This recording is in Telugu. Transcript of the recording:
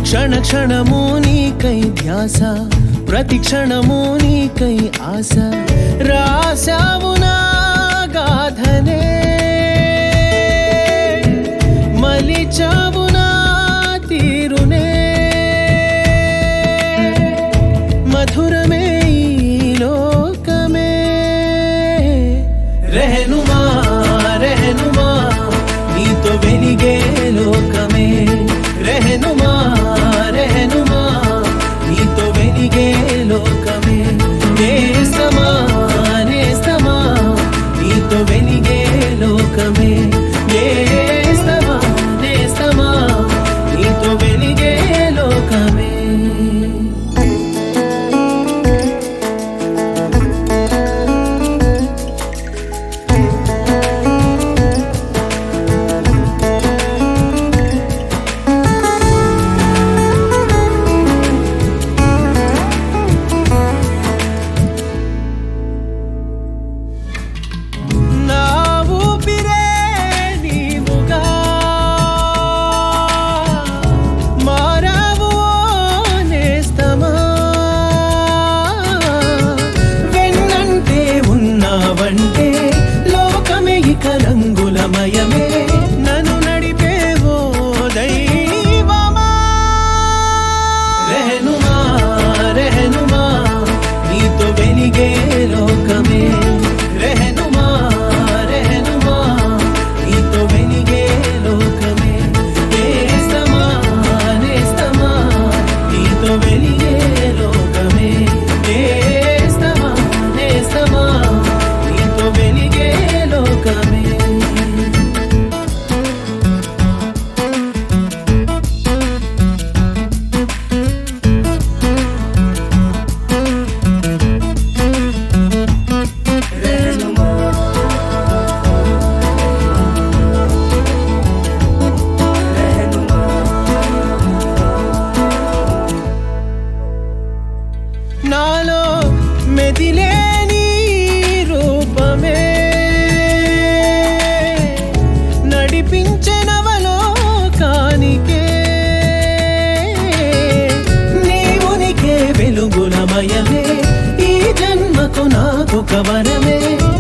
క్షణ క్షణము నీకై ధ్యాస, ప్రతి క్షణము నీకై ఆశ. రాశావు నా గాథనే, మలిచావు నా తీరునే. మధురమే ఈ లోకమే. రెహనుమా రెహనుమా నీతో వెలిగే లోకమే. రెహనుమా రెహనుమా నీతో వెలిగే లోకమే. నేస్తమా నేస్తమా నీతో వెలిగే లోకమే. నేస్తమా నేస్తమా నీతో వెలిగే లోకమే. రంగులమయమే నన్ను నడిపేవో దైవమా. రెహనుమా రెహనుమా నీతో వెలిగే లోకమే. రెహనుమా రెహనుమా నీతో వెలిగే లోకమే. నేస్తమా నేస్తమా నీతో వెలిగే లోకమే. నేస్తమా నేస్తమా నీతో వెలిగే లోకమే. నాలో మెదిలే నీ రూపమే నడిపించే నవలోకానికే. నీవునికే వెలుగులమయమే ఈ జన్మకు నాకు కవరమే.